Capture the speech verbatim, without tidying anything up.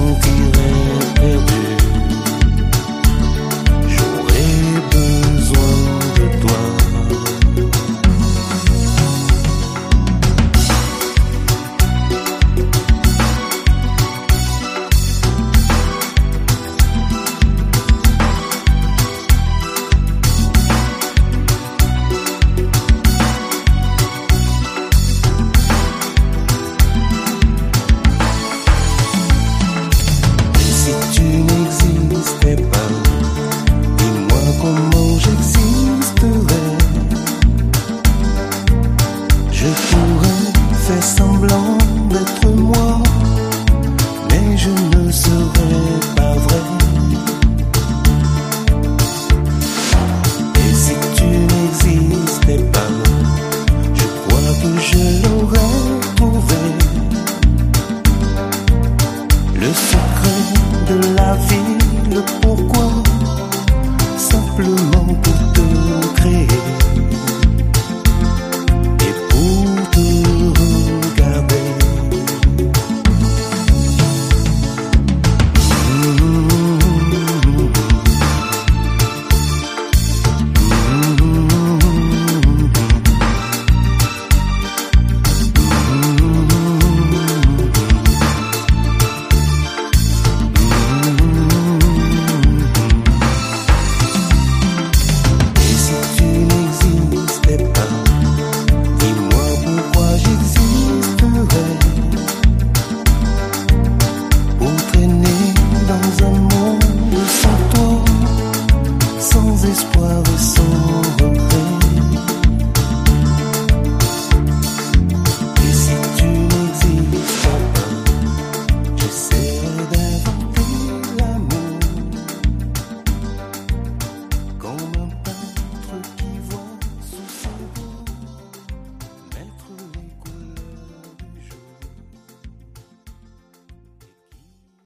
sentirais perdu. J'aurais besoin de toi. Comment j'existerais? Je pourrais faire semblant d'être moi, mais je ne serais pas vrai. Et si tu n'existais pas, je crois que je l'aurais trouvé. Le secret de la vie, le pourquoi, simplement